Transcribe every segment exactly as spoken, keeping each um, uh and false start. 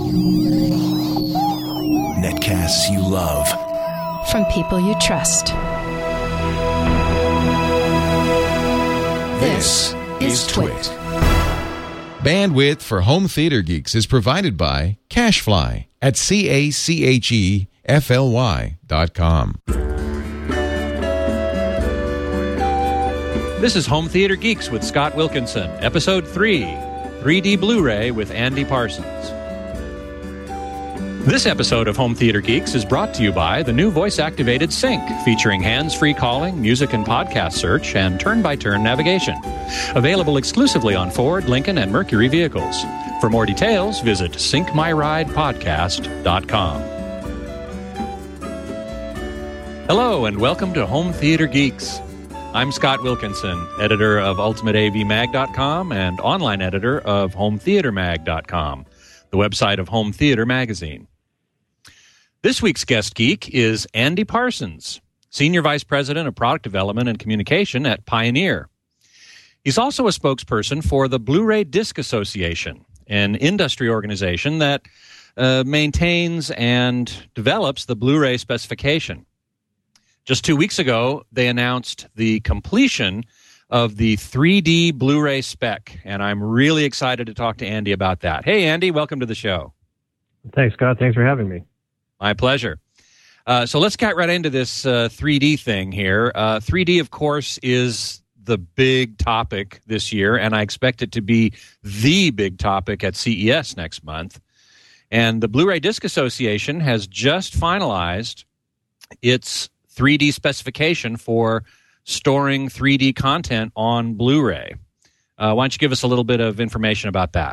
Netcasts you love. From people you trust. This is Twit. Bandwidth for Home Theater Geeks is provided by CacheFly at C A C H E F L Y dot com. This is Home Theater Geeks with Scott Wilkinson, Episode three, three D Blu-ray with Andy Parsons. This episode of Home Theater Geeks is brought to you by the new voice-activated Sync, featuring hands-free calling, music and podcast search, and turn-by-turn navigation. Available exclusively on Ford, Lincoln, and Mercury vehicles. For more details, visit sync my ride podcast dot com. Hello, and welcome to Home Theater Geeks. I'm Scott Wilkinson, editor of ultimate A V mag dot com and online editor of home theater mag dot com, the website of Home Theater Magazine. This week's guest geek is Andy Parsons, Senior Vice President of Product Development and Communication at Pioneer. He's also a spokesperson for the Blu-ray Disc Association, an industry organization that uh, maintains and develops the Blu-ray specification. Just two weeks ago, they announced the completion of the three D Blu-ray spec, and I'm really excited to talk to Andy about that. Hey, Andy, welcome to the show. Thanks, Scott. Thanks for having me. My pleasure. Uh, so let's get right into this uh, three D thing here. Uh, three D, of course, is the big topic this year, and I expect it to be the big topic at C E S next month. And the Blu-ray Disc Association has just finalized its three D specification for storing three D content on Blu-ray. Uh, why don't you give us a little bit of information about that?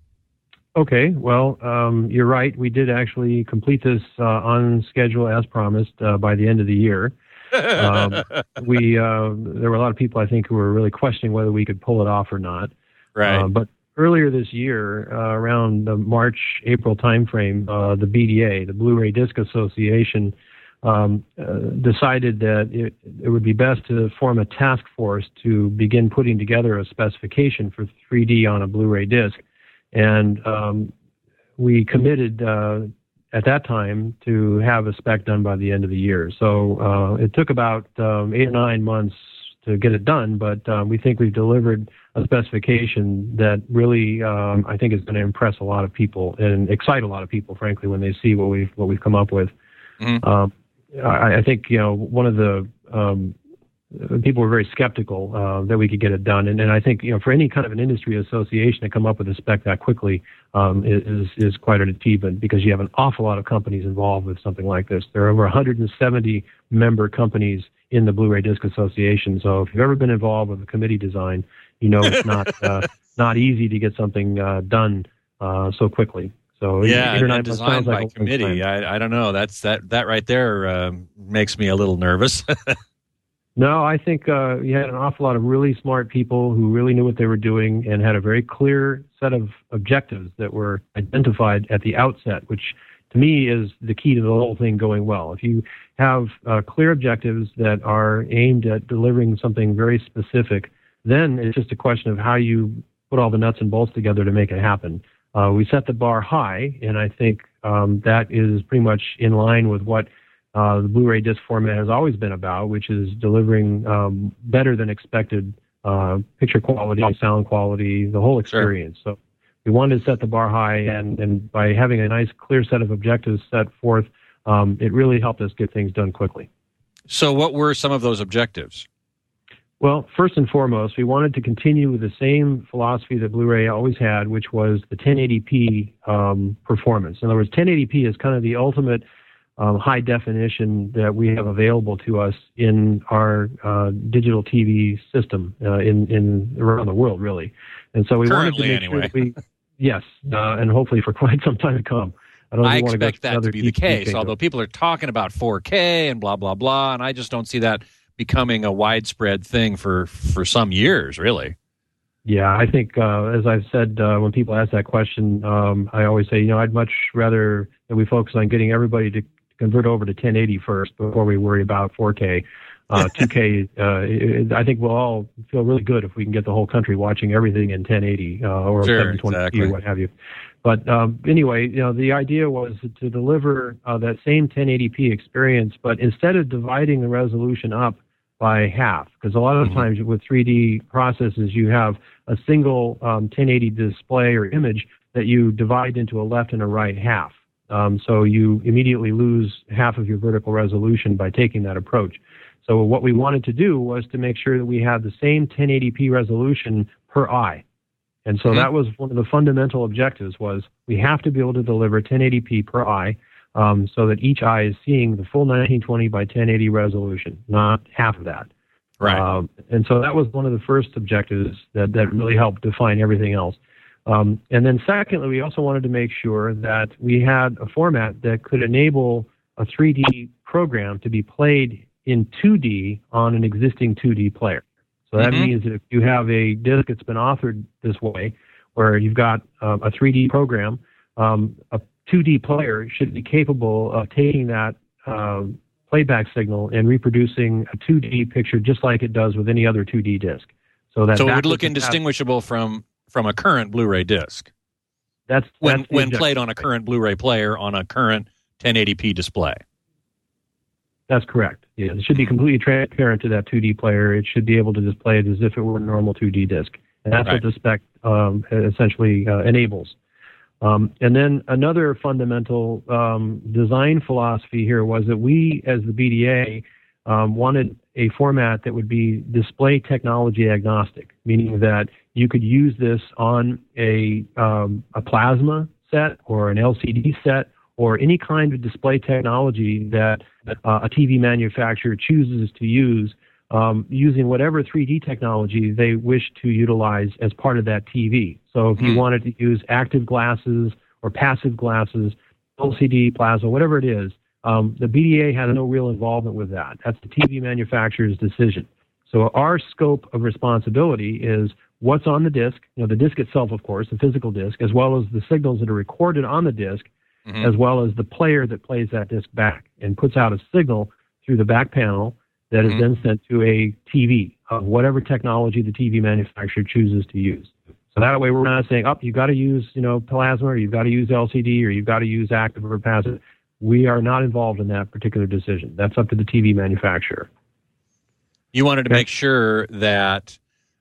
Okay, well, um, you're right. We did actually complete this uh, on schedule as promised uh, by the end of the year. um, we uh, there were a lot of people, I think, who were really questioning whether we could pull it off or not. Right. Uh, but earlier this year, uh, around the March, April timeframe, uh, the B D A, the Blu-ray Disc Association, um, uh, decided that it, it would be best to form a task force to begin putting together a specification for three D on a Blu-ray disc. And um, we committed uh, at that time to have a spec done by the end of the year. So uh, it took about um, eight or nine months to get it done, but um, we think we've delivered a specification that really, um, I think, is going to impress a lot of people and excite a lot of people, frankly, when they see what we've what we've come up with. Mm-hmm. Um, I, I think you know one of the um, people were very skeptical uh, that we could get it done, and, and I think you know for any kind of an industry association to come up with a spec that quickly um, is is quite an achievement, because you have an awful lot of companies involved with something like this. There are over one hundred seventy member companies in the Blu-ray Disc Association. So if you've ever been involved with a committee design, you know it's not uh, not easy to get something uh, done uh, so quickly. So yeah, and designed by like committee. I, I don't know. That's that that right there uh, makes me a little nervous. No, I think uh, you had an awful lot of really smart people who really knew what they were doing and had a very clear set of objectives that were identified at the outset, which to me is the key to the whole thing going well. If you have uh, clear objectives that are aimed at delivering something very specific, then it's just a question of how you put all the nuts and bolts together to make it happen. Uh, we set the bar high, and I think um, that is pretty much in line with what Uh, the Blu-ray disc format has always been about, which is delivering um, better than expected uh, picture quality, sound quality, the whole experience. Sure. So we wanted to set the bar high, and, and by having a nice, clear set of objectives set forth, um, it really helped us get things done quickly. So what were some of those objectives? Well, first and foremost, we wanted to continue with the same philosophy that Blu-ray always had, which was the ten eighty p um, performance. In other words, ten eighty p is kind of the ultimate Um, high definition that we have available to us in our uh, digital T V system uh, in, in around the world, really. And so we Currently, wanted to make anyway. sure that we, yes, uh, and hopefully for quite some time to come. I don't I want expect to go that to be the case, although people are talking about four K and blah, blah, blah, and I just don't see that becoming a widespread thing for, for some years, really. Yeah, I think, uh, as I've said, uh, when people ask that question, um, I always say, you know, I'd much rather that we focus on getting everybody to convert over to ten eighty first before we worry about four K. Uh, two K, uh, it, I think we'll all feel really good if we can get the whole country watching everything in ten eighty uh, or sure, seven twenty p exactly. or what have you. But um, anyway, you know, the idea was to deliver uh, that same ten eighty p experience, but instead of dividing the resolution up by half, because a lot of times with three D processes, you have a single um, ten eighty display or image that you divide into a left and a right half. Um, so you immediately lose half of your vertical resolution by taking that approach. So what we wanted to do was to make sure that we had the same ten eighty p resolution per eye. And so mm-hmm. that was one of the fundamental objectives, was we have to be able to deliver ten eighty p per eye um, so that each eye is seeing the full nineteen twenty by ten eighty resolution, not half of that. Right. Um, and so that was one of the first objectives that, that really helped define everything else. Um, and then secondly, we also wanted to make sure that we had a format that could enable a three D program to be played in two D on an existing two D player. So that mm-hmm. means that if you have a disk that's been authored this way, where you've got um, a three D program, um, a two D player should be capable of taking that uh, playback signal and reproducing a two D picture just like it does with any other two D disk. So that so it would look indistinguishable from from a current Blu-ray disc. That's, that's when when played on a current Blu-ray player on a current ten eighty p display. That's correct. Yeah, it should be completely transparent to that two D player. It should be able to display it as if it were a normal two D disc. And that's right. what the spec um, essentially uh, enables. Um, and then another fundamental um, design philosophy here was that we, as the B D A, um, wanted a format that would be display technology agnostic, meaning that you could use this on a, um, a plasma set or an L C D set or any kind of display technology that uh, a T V manufacturer chooses to use, um, using whatever three D technology they wish to utilize as part of that T V. So if you wanted to use active glasses or passive glasses, L C D, plasma, whatever it is, um, the B D A has no real involvement with that. That's the T V manufacturer's decision. So our scope of responsibility is what's on the disc, you know, the disc itself, of course, the physical disc, as well as the signals that are recorded on the disc, mm-hmm. as well as the player that plays that disc back and puts out a signal through the back panel that mm-hmm. is then sent to a T V of whatever technology the T V manufacturer chooses to use. So that way we're not saying, oh, you've got to use, you know, plasma, or you've got to use L C D, or you've got to use active or passive. We are not involved in that particular decision. That's up to the T V manufacturer. You wanted to make sure that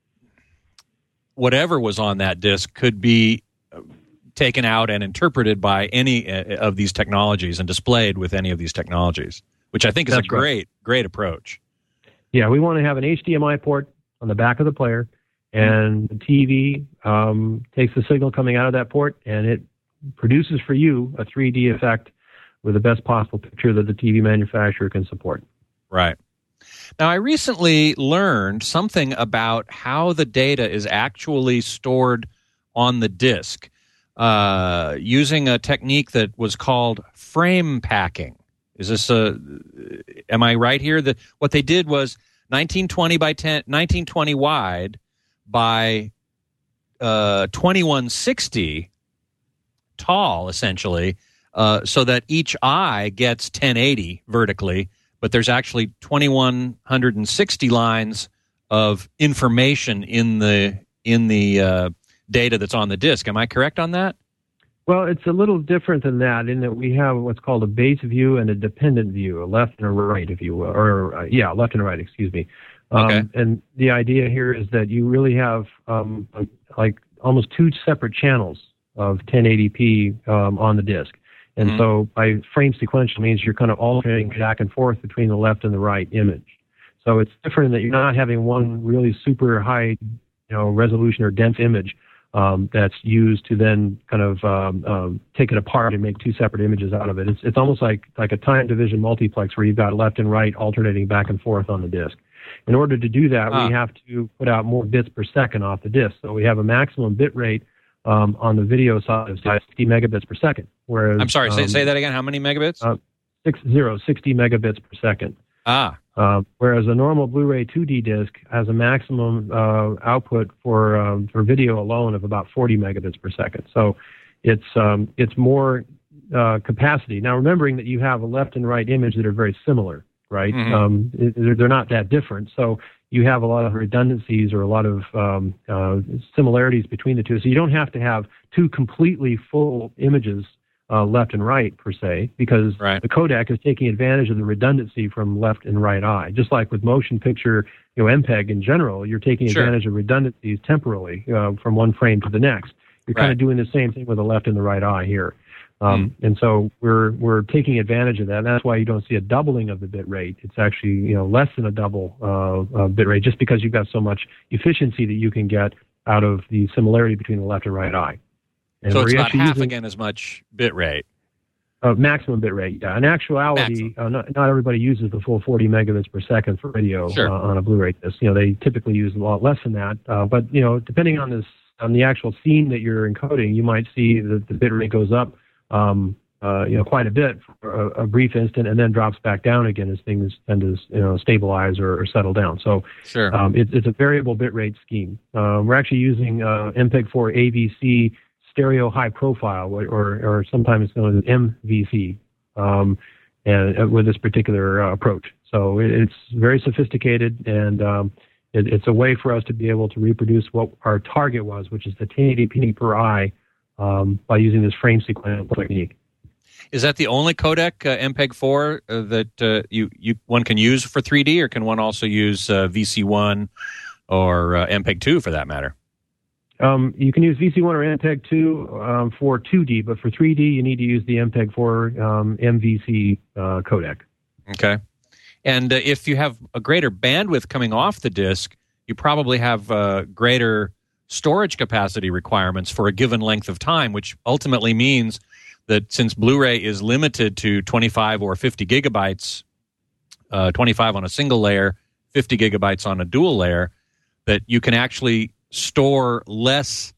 whatever was on that disc could be taken out and interpreted by any of these technologies and displayed with any of these technologies, which I think is That's a great, right. great approach. Yeah, we want to have an H D M I port on the back of the player, and the T V um, takes the signal coming out of that port, and it produces for you a three D effect with the best possible picture that the T V manufacturer can support. Right. Now, I recently learned something about how the data is actually stored on the disc uh, using a technique that was called frame packing. Is this a? Am I right here? That what they did was nineteen twenty by ten, nineteen twenty wide by uh, twenty-one sixty tall, essentially, uh, so that each eye gets ten eighty vertically. But there's actually twenty-one sixty lines of information in the in the uh, data that's on the disk. Am I correct on that? Well, it's a little different than that in that we have what's called a base view and a dependent view, a left and a right, if you will, or uh, yeah, left and a right, excuse me. Um, okay. And the idea here is that you really have um, like almost two separate channels of ten eighty p um, on the disk. And mm-hmm. so by frame sequential means you're kind of alternating back and forth between the left and the right image. So it's different in that you're not having one really super high, you know, resolution or dense image um, that's used to then kind of um, um, take it apart and make two separate images out of it. It's it's almost like like a time division multiplex where you've got left and right alternating back and forth on the disk. In order to do that, ah. we have to put out more bits per second off the disk. So we have a maximum bit rate Um, on the video side of sixty megabits per second. Whereas I'm sorry, um, say, say that again. How many megabits? Uh, six zero, sixty megabits per second. Ah. Uh, whereas a normal Blu-ray two D disc has a maximum uh, output for um, for video alone of about forty megabits per second. So it's um, it's more uh, capacity. Now, remembering that you have a left and right image that are very similar. right? Mm-hmm. Um, it, they're not that different. So you have a lot of redundancies or a lot of um, uh, similarities between the two. So you don't have to have two completely full images uh, left and right, per se, because right. the codec is taking advantage of the redundancy from left and right eye. Just like with motion picture, you know, M P E G in general, you're taking Sure. advantage of redundancies temporally uh, from one frame to the next. You're Right. kind of doing the same thing with the left and the right eye here. Um, mm. And so we're we're taking advantage of that. And that's why you don't see a doubling of the bit rate. It's actually, you know, less than a double uh, uh, bit rate, just because you've got so much efficiency that you can get out of the similarity between the left and right eye. And so it's about half using, again as much bit rate. Uh, maximum bit rate, yeah. In actuality, uh, not, not everybody uses the full forty megabits per second for video Sure. uh, on a Blu-ray disc. You know, they typically use a lot less than that. Uh, but you know, depending on this, on the actual scene that you're encoding, you might see that the bit rate goes up, um, uh, you know, quite a bit for a, a brief instant, and then drops back down again as things tend to, you know, stabilize or, or settle down. So, sure. um, it, it's a variable bit rate scheme. Uh, we're actually using uh, M P E G four A V C stereo high profile, or or sometimes known as M V C. Um, and uh, with this particular uh, approach. So it, it's very sophisticated, and um, it, it's a way for us to be able to reproduce what our target was, which is the ten eighty p per eye, um, by using this frame sequence technique. Is that the only codec, uh, M P E G four, uh, that uh, you, you one can use for three D, or can one also use uh, V C one or uh, M P E G two for that matter? Um, you can use V C one or M P E G two um, for two D, but for three D, you need to use the M P E G four um, M V C uh, codec. Okay. And uh, if you have a greater bandwidth coming off the disc, you probably have uh, greater storage capacity requirements for a given length of time, which ultimately means that since Blu-ray is limited to twenty-five or fifty gigabytes, uh, twenty-five on a single layer, fifty gigabytes on a dual layer, that you can actually store less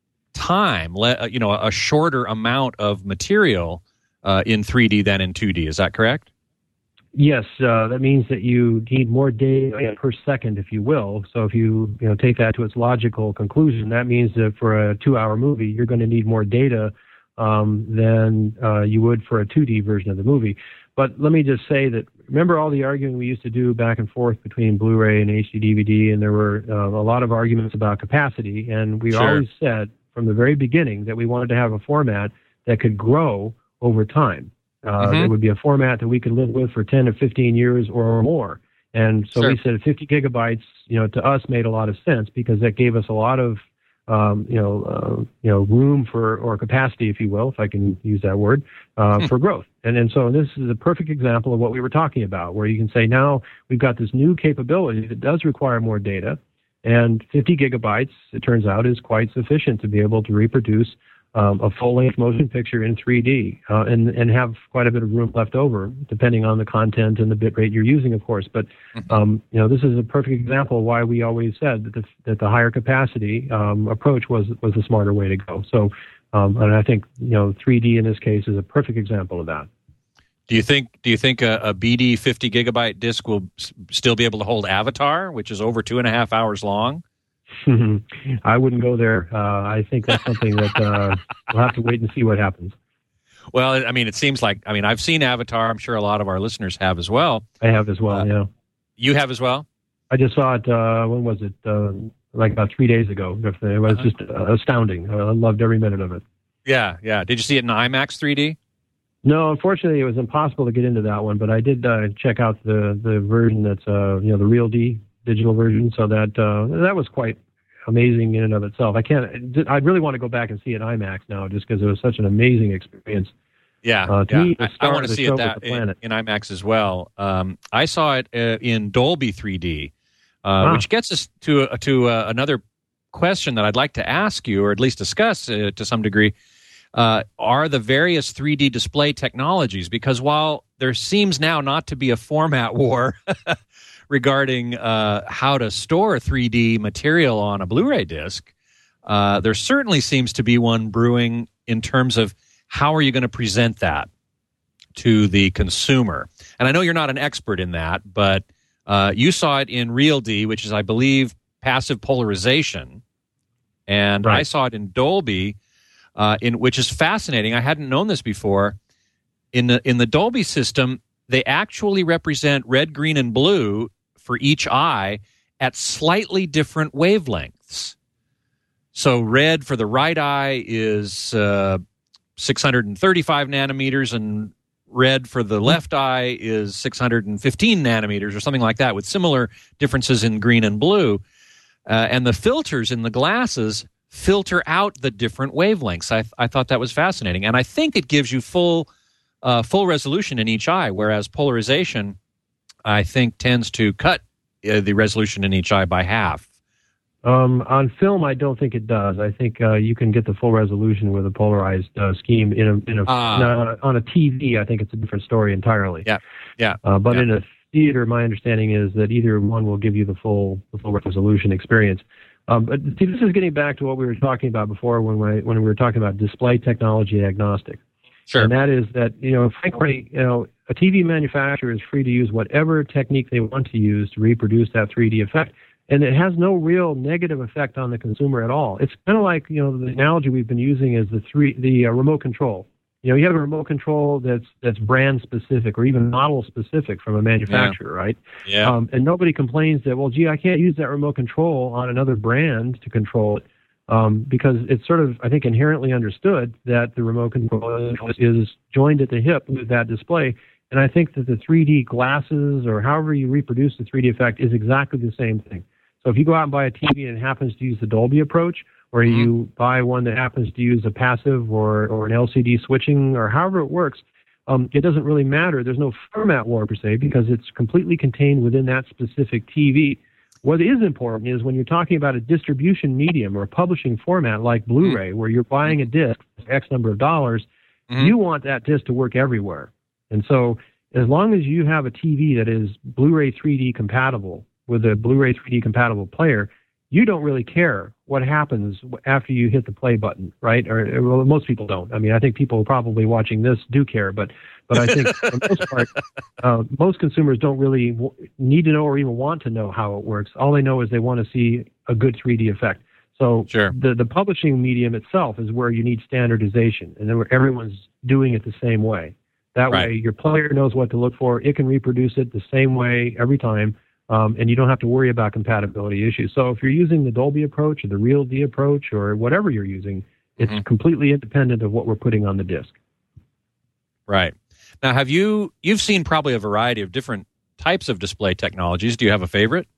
time, le- you know, a shorter amount of material uh, in three D than in two D. Is that correct? Yes, uh, that means that you need more data per second, if you will. So if you, you know, take that to its logical conclusion, that means that for a two-hour movie, you're going to need more data um, than uh, you would for a two D version of the movie. But let me just say that, remember all the arguing we used to do back and forth between Blu-ray and H D D V D, and there were uh, a lot of arguments about capacity, and we Sure. always said from the very beginning that we wanted to have a format that could grow over time. Uh, mm-hmm. It would be a format that we could live with for ten to fifteen years or more. And so sure. we said fifty gigabytes, you know, to us made a lot of sense, because that gave us a lot of Um, you know, uh, you know, room for, or capacity, if you will, if I can use that word, uh, hmm. for growth. And and so this is a perfect example of what we were talking about, where you can say now we've got this new capability that does require more data, and fifty gigabytes, it turns out, is quite sufficient to be able to reproduce um, a full-length motion picture in three D, uh, and and have quite a bit of room left over, depending on the content and the bit rate you're using, of course. But um, you know, this is a perfect example of why we always said that the that the higher capacity um, approach was was the smarter way to go. So, um, and I think, you know, three D in this case is a perfect example of that. Do you think Do you think a, a B D fifty gigabyte disc will s- still be able to hold Avatar, which is over two and a half hours long? I wouldn't go there. Uh, I think that's something that uh, we'll have to wait and see what happens. Well, I mean, it seems like, I mean, I've seen Avatar. I'm sure a lot of our listeners have as well. I have as well, uh, yeah. You have as well? I just saw it, uh, when was it? Uh, like about three days ago. It was uh-huh. just uh, astounding. I loved every minute of it. Yeah, yeah. Did you see it in IMAX three D? No, unfortunately, it was impossible to get into that one, but I did uh, check out the, the version that's, uh, you know, the Real D digital version, so that uh, that was quite amazing in and of itself. I can't, I really want to go back and see it in IMAX now, just because it was such an amazing experience. Yeah, uh, to yeah. me, I, I want to see it that in, in IMAX as well. Um, I saw it uh, in Dolby three D, uh, ah. which gets us to uh, to uh, another question that I'd like to ask you, or at least discuss uh, to some degree. Uh, are the various three D display technologies, because while there seems now not to be a format war regarding uh, how to store three D material on a Blu-ray disc, uh, there certainly seems to be one brewing in terms of how are you going to present that to the consumer. And I know you're not an expert in that, but uh, you saw it in Real D, which is, I believe, passive polarization, and right. I saw it in Dolby, uh, in which is fascinating. I hadn't known this before. In the in the Dolby system, they actually represent red, green, and blue for each eye at slightly different wavelengths. So red for the right eye is uh, six hundred thirty-five nanometers, and red for the left eye is six hundred fifteen nanometers or something like that, with similar differences in green and blue. Uh, and the filters in the glasses filter out the different wavelengths. I, I thought that was fascinating. And I think it gives you full uh, full resolution in each eye, whereas polarization, I think, tends to cut uh, the resolution in each eye by half. Um, on film, I don't think it does. I think uh, you can get the full resolution with a polarized uh, scheme in a, in a, Ah. no, on a on a T V. I think it's a different story entirely. Yeah, yeah. Uh, but yeah. in a theater, my understanding is that either one will give you the full the full resolution experience. Um, but see, this is getting back to what we were talking about before when we when we were talking about display technology agnostic. Sure. And that is that, you know, frankly, you know, a T V manufacturer is free to use whatever technique they want to use to reproduce that three D effect. And it has no real negative effect on the consumer at all. It's kind of like, you know, the analogy we've been using is the three the uh, remote control. You know, you have a remote control that's that's brand specific or even model specific from a manufacturer, yeah. right? Yeah. Um, and nobody complains that, well, gee, I can't use that remote control on another brand to control it, um, because it's sort of, I think, inherently understood that the remote control is joined at the hip with that display. And I think that the three D glasses or however you reproduce the three D effect is exactly the same thing. So if you go out and buy a T V and it happens to use the Dolby approach, or mm-hmm. you buy one that happens to use a passive or, or an L C D switching or however it works, um, it doesn't really matter. There's no format war per se because it's completely contained within that specific T V. What is important is when you're talking about a distribution medium or a publishing format like Blu-ray, mm-hmm. where you're buying a disc for X number of dollars, mm-hmm. you want that disc to work everywhere. And so as long as you have a T V that is Blu-ray three D compatible with a Blu-ray three D compatible player, you don't really care what happens after you hit the play button, right? Or well, most people don't. I mean, I think people probably watching this do care, but but I think for the most part, uh, most consumers don't really w- need to know or even want to know how it works. All they know is they want to see a good three D effect. So sure. the the publishing medium itself is where you need standardization, and then where everyone's doing it the same way. That right. way, your player knows what to look for. It can reproduce it the same way every time. Um, and you don't have to worry about compatibility issues. So if you're using the Dolby approach or the Real D approach or whatever you're using, it's mm-hmm. completely independent of what we're putting on the disc. Right. Now, have you, you've seen probably a variety of different types of display technologies. Do you have a favorite?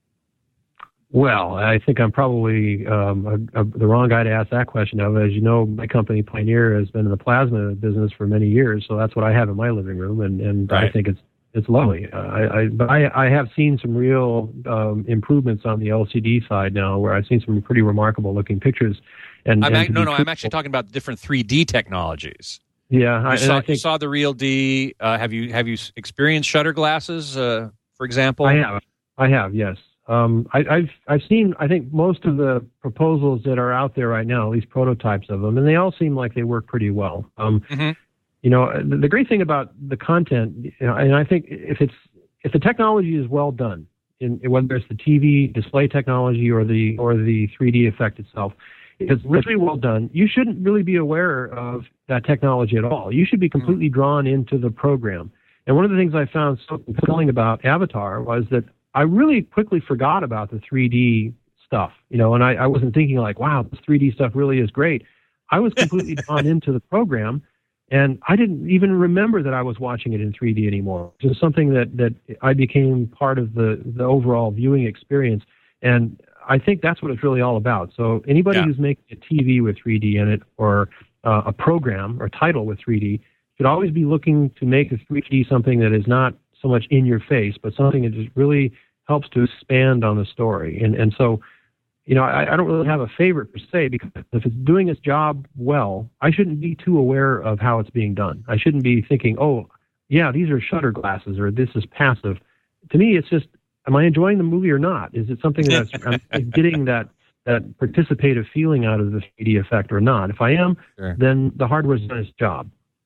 Well, I think I'm probably um, a, a, the wrong guy to ask that question of. As you know, my company, Pioneer, has been in the plasma business for many years, so that's what I have in my living room, and, and right. I think it's It's lovely. Uh, I, I, but I, I have seen some real um, improvements on the L C D side now, where I've seen some pretty remarkable looking pictures. And, I'm and no, no, truthful, I'm actually talking about different three D technologies. Yeah, you, I, saw, I think, you saw the Real D. Uh, have you have you experienced shutter glasses, uh, for example? I have. I have. Yes. Um, I, I've I've seen. I think most of the proposals that are out there right now, at least prototypes of them, and they all seem like they work pretty well. Um, mm-hmm. You know, the, the great thing about the content, you know, and I think if it's if the technology is well done, in, whether it's the T V display technology or the or the three D effect itself, if it's really well done, you shouldn't really be aware of that technology at all. You should be completely drawn into the program. And one of the things I found so compelling about Avatar was that I really quickly forgot about the three D stuff. You know, and I, I wasn't thinking like, wow, this three D stuff really is great. I was completely drawn into the program. And I didn't even remember that I was watching it in three D anymore. It was something that, that I became part of the, the overall viewing experience. And I think that's what it's really all about. So anybody yeah. who's making a T V with three D in it or uh, a program or title with three D should always be looking to make the three D something that is not so much in your face, but something that just really helps to expand on the story. And, and so, you know, I, I don't really have a favorite per se, because if it's doing its job well, I shouldn't be too aware of how it's being done. I shouldn't be thinking, oh, yeah, these are shutter glasses or this is passive. To me, it's just, am I enjoying the movie or not? Is it something that's I'm getting that that participative feeling out of the three D effect or not? If I am, sure. then the hardware's done its job.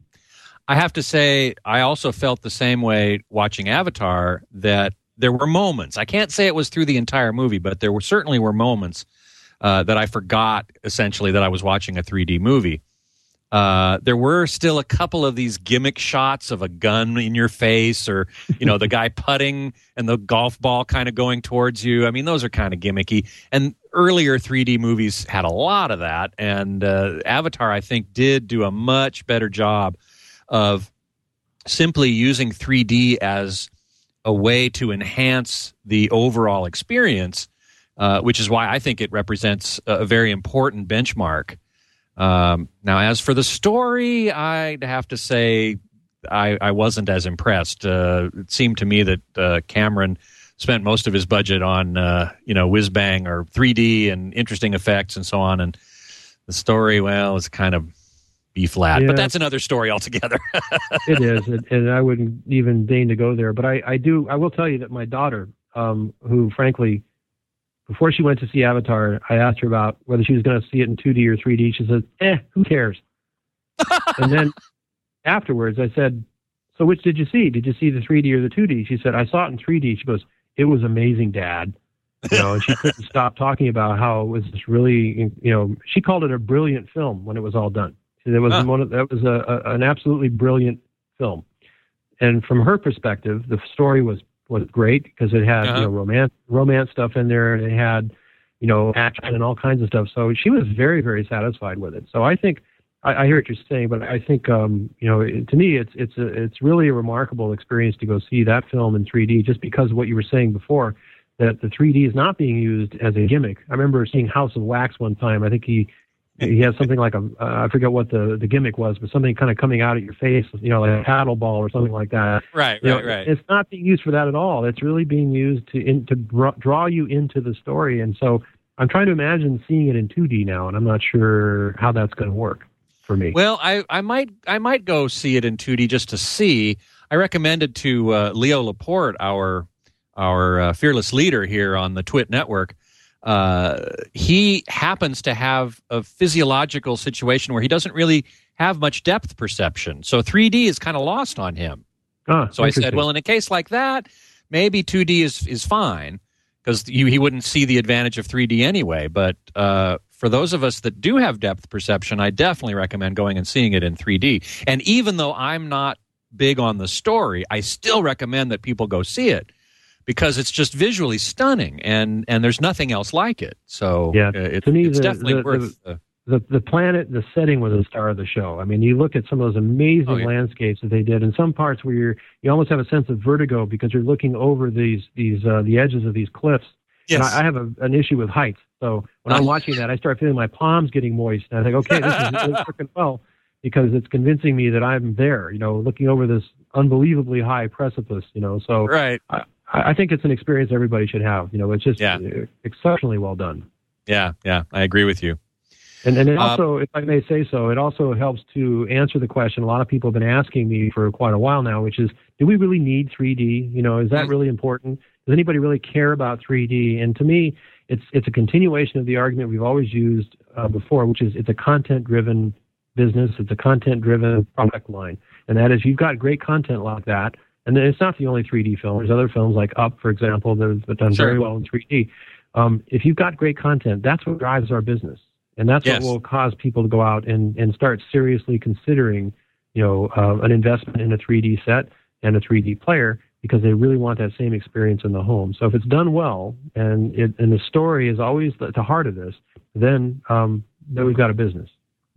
I have to say, I also felt the same way watching Avatar, that there were moments, I can't say it was through the entire movie, but there were certainly were moments uh, that I forgot, essentially, that I was watching a three D movie. Uh, there were still a couple of these gimmick shots of a gun in your face, or you know, the guy putting and the golf ball kind of going towards you. I mean, those are kind of gimmicky. And earlier three D movies had a lot of that, and uh, Avatar, I think, did do a much better job of simply using three D as a way to enhance the overall experience, uh, which is why I think it represents a very important benchmark. Um, now, as for the story, I'd have to say I, I wasn't as impressed. Uh, it seemed to me that uh, Cameron spent most of his budget on, uh, you know, whiz-bang or three D and interesting effects and so on, and the story, well, is kind of B-flat. Yeah. But that's another story altogether. It is, and, and I wouldn't even deign to go there. But I, I do, I will tell you that my daughter, um, who frankly, before she went to see Avatar, I asked her about whether she was going to see it in two D or three D. She said, eh, who cares? And then afterwards, I said, so which did you see? Did you see the three D or the two D? She said, I saw it in three D. She goes, it was amazing, Dad. You know, and she couldn't stop talking about how it was this really, you know, she called it a brilliant film when it was all done. That was huh. one of, that was a, a, an absolutely brilliant film. And from her perspective, the story was was great because it had uh-huh. you know romance romance stuff in there, and it had you know action and all kinds of stuff. So she was very very satisfied with it. So I think I, I hear what you're saying, but I think um, you know it, to me it's it's a, it's really a remarkable experience to go see that film in three D, just because of what you were saying before, that the three D is not being used as a gimmick. I remember seeing House of Wax one time. I think he. He has something like a, uh, I forget what the, the gimmick was, but something kind of coming out at your face, you know, like a paddle ball or something like that. Right, you right, know, right. It's not being used for that at all. It's really being used to in, to draw you into the story. And so I'm trying to imagine seeing it in two D now, and I'm not sure how that's going to work for me. Well, I, I might I might go see it in two D just to see. I recommended to uh, Leo Laporte, our our uh, fearless leader here on the Twit Network. Uh, he happens to have a physiological situation where he doesn't really have much depth perception. So three D is kind of lost on him. Ah, so I said, well, in a case like that, maybe two D is, is fine because he wouldn't see the advantage of three D anyway. But uh, for those of us that do have depth perception, I definitely recommend going and seeing it in three D. And even though I'm not big on the story, I still recommend that people go see it, because it's just visually stunning, and, and there's nothing else like it. So yeah, uh, it, to me, it's the, definitely the, worth the, the the planet, the setting was the star of the show. I mean, you look at some of those amazing oh, yeah. landscapes that they did, in some parts where you're you almost have a sense of vertigo because you're looking over these these uh, the edges of these cliffs. Yes. And I, I have a, an issue with heights, so when I'm watching that, I start feeling my palms getting moist, and I think, okay, this is really working well, because it's convincing me that I'm there, you know, looking over this unbelievably high precipice, you know. So right. I, I think it's an experience everybody should have. You know, it's just yeah. exceptionally well done. Yeah, yeah, I agree with you. And and it um, also, if I may say so, it also helps to answer the question a lot of people have been asking me for quite a while now, which is, do we really need three D? You know, is that really important? Does anybody really care about three D? And to me, it's it's a continuation of the argument we've always used uh, before, which is it's a content-driven business. It's a content-driven product line. And that is, you've got great content like that. And it's not the only three D film. There's other films like Up, for example, that have done sure. very well in three D. Um, if you've got great content, that's what drives our business. And that's yes. what will cause people to go out and, and start seriously considering, you know, uh, an investment in a three D set and a three D player, because they really want that same experience in the home. So if it's done well, and it, and the story is always at the heart of this, then um, then we've got a business.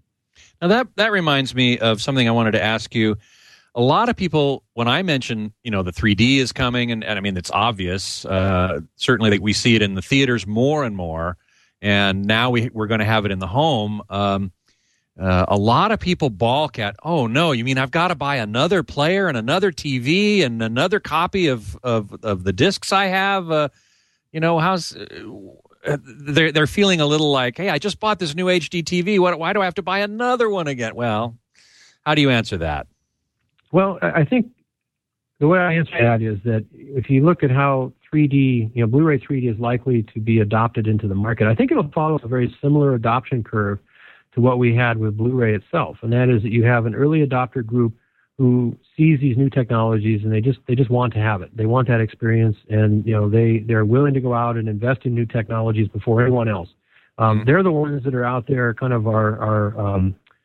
Now that that reminds me of something I wanted to ask you. A lot of people, when I mention, you know, the three D is coming, and, and I mean, it's obvious, uh, certainly that we see it in the theaters more and more, and now we, we're going to have it in the home. Um, uh, a lot of people balk at, oh, no, you mean I've got to buy another player and another T V and another copy of, of, of the discs I have? Uh, you know, how's... Uh, they're, they're feeling a little like, hey, I just bought this new H D T V. What, why do I have to buy another one again? Well, how do you answer that? Well, I think the way I answer that is that if you look at how three D, you know, Blu-ray three D is likely to be adopted into the market, I think it'll follow a very similar adoption curve to what we had with Blu-ray itself, and that is that you have an early adopter group who sees these new technologies and they just they just want to have it. They want that experience, and you know they they're willing to go out and invest in new technologies before anyone else. Um, mm-hmm. They're the ones that are out there, kind of our our um,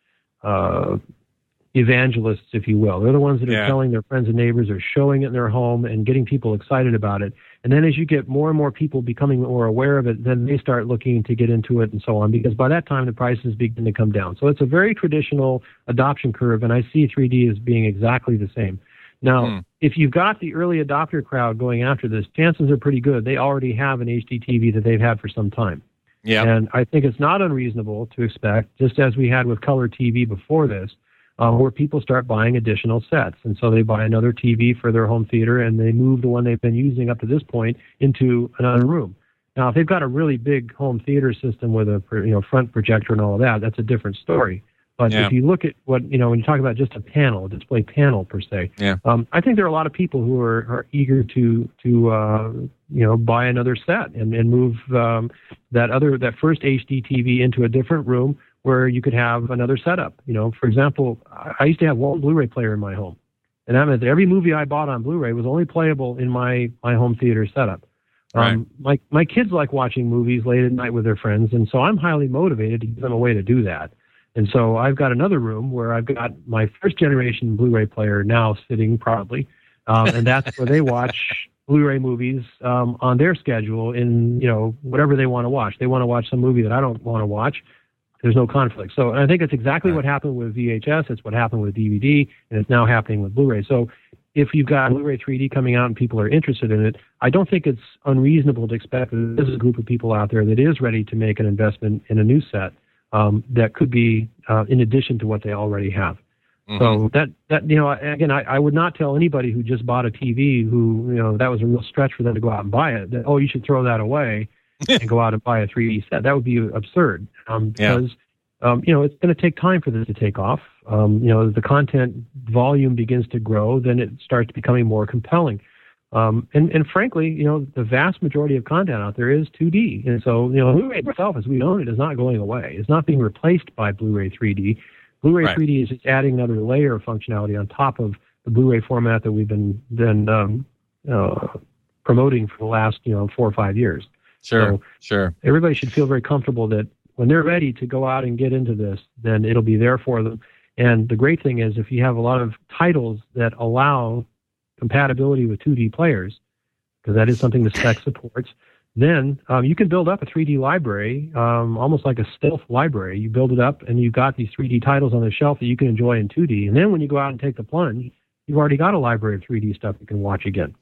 uh, evangelists, if you will. They're the ones that are Yeah. telling their friends and neighbors, or showing it in their home and getting people excited about it. And then as you get more and more people becoming more aware of it, then they start looking to get into it and so on, because by that time the prices begin to come down. So it's a very traditional adoption curve, and I see three D as being exactly the same. Now, Hmm. if you've got the early adopter crowd going after this, chances are pretty good they already have an H D T V that they've had for some time. Yeah. And I think it's not unreasonable to expect, just as we had with color T V before this, uh, where people start buying additional sets. And so they buy another T V for their home theater, and they move the one they've been using up to this point into another room. Now, if they've got a really big home theater system with a you know front projector and all of that, that's a different story. But Yeah. if you look at what, you know, when you talk about just a panel, a display panel per se, Yeah. um, I think there are a lot of people who are, are eager to, to uh, you know, buy another set and, and move um, that other, that first H D T V into a different room where you could have another setup. You know, for example, I I used to have one Blu-ray player in my home. And that meant that every movie I bought on Blu-ray was only playable in my, my home theater setup. Um, my, my kids like watching movies late at night with their friends, and so I'm highly motivated to give them a way to do that. And so I've got another room where I've got my first generation Blu-ray player now sitting proudly, um, and that's where they watch Blu-ray movies um, on their schedule in, you know, whatever they want to watch. They want to watch some movie that I don't want to watch. There's no conflict. So I think it's exactly what happened with V H S. It's what happened with D V D, and it's now happening with Blu-ray. So if you've got Blu-ray three D coming out and people are interested in it, I don't think it's unreasonable to expect that there's a group of people out there that is ready to make an investment in a new set. Um, that could be uh, in addition to what they already have. Mm-hmm. So that, that you know, again, I, I would not tell anybody who just bought a T V who, you know, that was a real stretch for them to go out and buy it, that, oh, you should throw that away and go out and buy a three D set. That would be absurd um, because, yeah. um, you know, it's going to take time for this to take off. Um, you know, the content volume begins to grow, then it starts becoming more compelling. Um, and, and frankly, you know, the vast majority of content out there is two D. And so, you know, Blu-ray itself, as we own it, is not going away. It's not being replaced by Blu-ray three D. Blu-ray right. three D is just adding another layer of functionality on top of the Blu-ray format that we've been then um, uh, promoting for the last, you know, four or five years. Sure, so sure. Everybody should feel very comfortable that when they're ready to go out and get into this, then it'll be there for them. And the great thing is if you have a lot of titles that allow compatibility with two D players, because that is something the spec supports, then um, you can build up a three D library, um, almost like a stealth library. You build it up, and you've got these three D titles on the shelf that you can enjoy in two D. And then when you go out and take the plunge, you've already got a library of three D stuff you can watch again.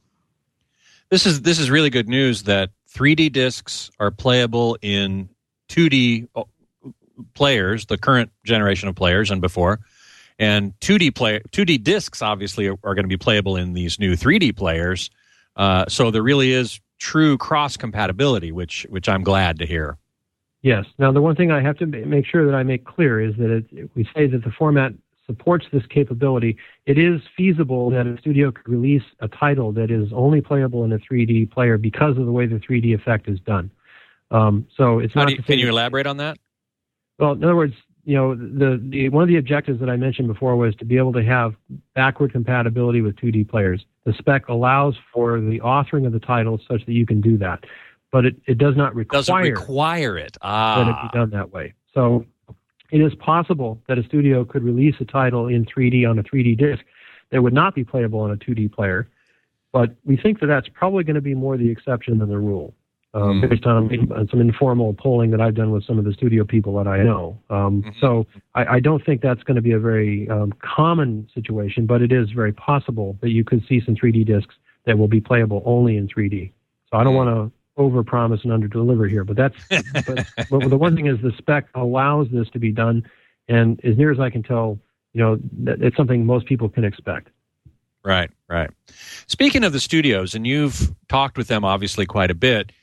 This is this is really good news that three D discs are playable in two D players, the current generation of players and before. And two D play, two D discs obviously are, are going to be playable in these new three D players. Uh, so there really is true cross compatibility, which which I'm glad to hear. Yes. Now, the one thing I have to make sure that I make clear is that it, we say that the format supports this capability. It is feasible that a studio could release a title that is only playable in a three D player because of the way the three D effect is done. Um, so it's How not. Do you, can you elaborate on that? Well, in other words, you know, the, the one of the objectives that I mentioned before was to be able to have backward compatibility with two D players. The spec allows for the authoring of the title such that you can do that, but it, it does not require, doesn't require it ah. that it be done that way. So it is possible that a studio could release a title in three D on a three D disc that would not be playable on a two D player, but we think that that's probably going to be more the exception than the rule. Um, based on, on some informal polling that I've done with some of the studio people that I know. Um, mm-hmm. So I, I don't think that's going to be a very um, common situation, but it is very possible that you could see some three D discs that will be playable only in three D. So I don't want to overpromise and underdeliver here, but that's but, but the one thing is the spec allows this to be done, and as near as I can tell, you know, it's something most people can expect. Right, right. Speaking of the studios, and you've talked with them obviously quite a bit.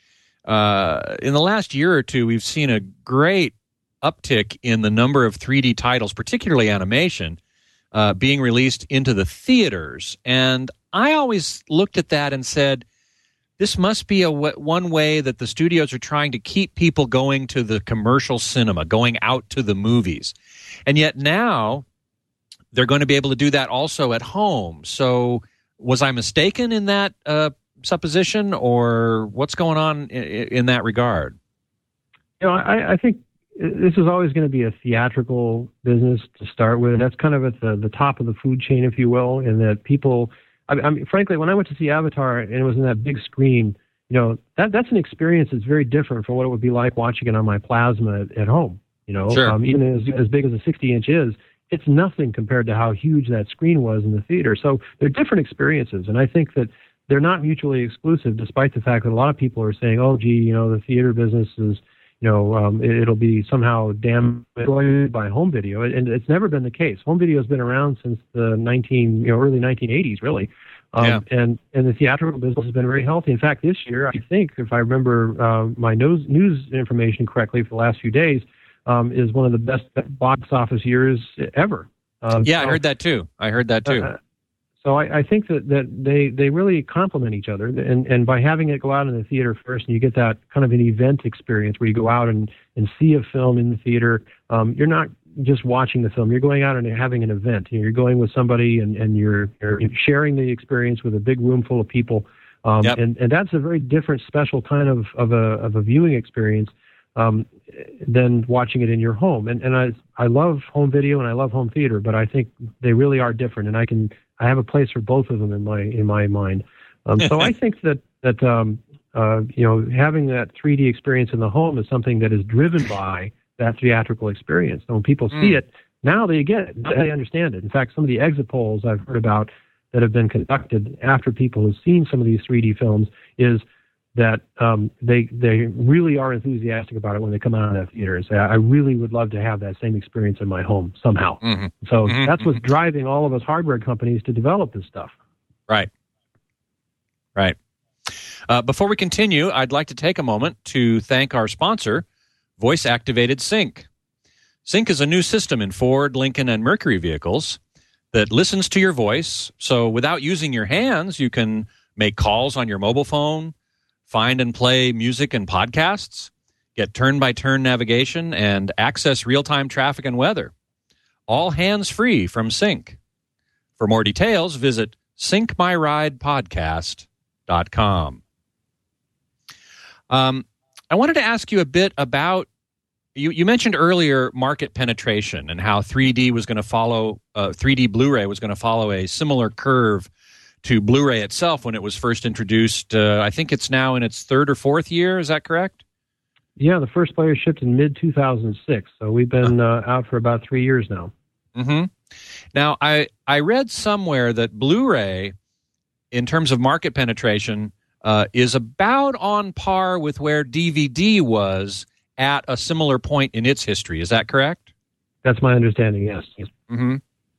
Uh, in the last year or two, we've seen a great uptick in the number of three D titles, particularly animation, uh, being released into the theaters. And I always looked at that and said, this must be a w- one way that the studios are trying to keep people going to the commercial cinema, going out to the movies. And yet now they're going to be able to do that also at home. So was I mistaken in that uh supposition, or what's going on in, in that regard? You know, I, I think this is always going to be a theatrical business to start with. That's kind of at the, the top of the food chain, if you will, in that people, I, I mean, frankly, when I went to see Avatar and it was in that big screen, you know, that that's an experience that's very different from what it would be like watching it on my plasma at, at home. You know, sure. um, even as, as big as a sixty inch is, it's nothing compared to how huge that screen was in the theater. So they're different experiences. And I think that they're not mutually exclusive, despite the fact that a lot of people are saying, oh, gee, you know, the theater business is, you know, um, it, it'll be somehow damaged by home video. And it's never been the case. Home video has been around since the nineteen, you know, early nineteen eighties, really. Um, yeah. and, and the theatrical business has been very healthy. In fact, this year, I think, if I remember uh, my news, news information correctly for the last few days, um, is one of the best box office years ever. Um, yeah, so, I heard that too. I heard that too. Uh, so I, I think that, that they, they really complement each other. And, and by having it go out in the theater first, and you get that kind of an event experience where you go out and, and see a film in the theater, um, you're not just watching the film. You're going out and having an event. You're going with somebody and, and you're, you're sharing the experience with a big room full of people. Um, yep. and, and that's a very different, special kind of, of, a, of a viewing experience um, than watching it in your home. And, and I, I love home video and I love home theater, but I think they really are different. And I can, I have a place for both of them in my, in my mind. Um, so I think that, that, um, uh, you know, having that three D experience in the home is something that is driven by that theatrical experience. So when people mm. see it, now they get it. They understand it. In fact, some of the exit polls I've heard about that have been conducted after people have seen some of these three D films is that um, they they really are enthusiastic about it when they come out of that theater and say, I really would love to have that same experience in my home somehow. Mm-hmm. So mm-hmm. that's what's driving all of us hardware companies to develop this stuff. Right. Right. Uh, before we continue, I'd like to take a moment to thank our sponsor, Voice-Activated Sync. Sync is a new system in Ford, Lincoln, and Mercury vehicles that listens to your voice. So without using your hands, you can make calls on your mobile phone, find and play music and podcasts, get turn-by-turn navigation, and access real-time traffic and weather. All hands-free from Sync. For more details, visit sync my ride podcast dot com. Um, I wanted to ask you a bit about, you, you mentioned earlier market penetration and how three D was going to follow, uh, three D Blu-ray was going to follow a similar curve to Blu-ray itself when it was first introduced. Uh, I think it's now in its third or fourth year. Is that correct? Yeah, the first player shipped in mid two thousand six, so we've been uh, out for about three years now. Mm-hmm. Now, I, I read somewhere that Blu-ray, in terms of market penetration, uh, is about on par with where D V D was at a similar point in its history. Is that correct? That's my understanding, yes. Mm-hmm.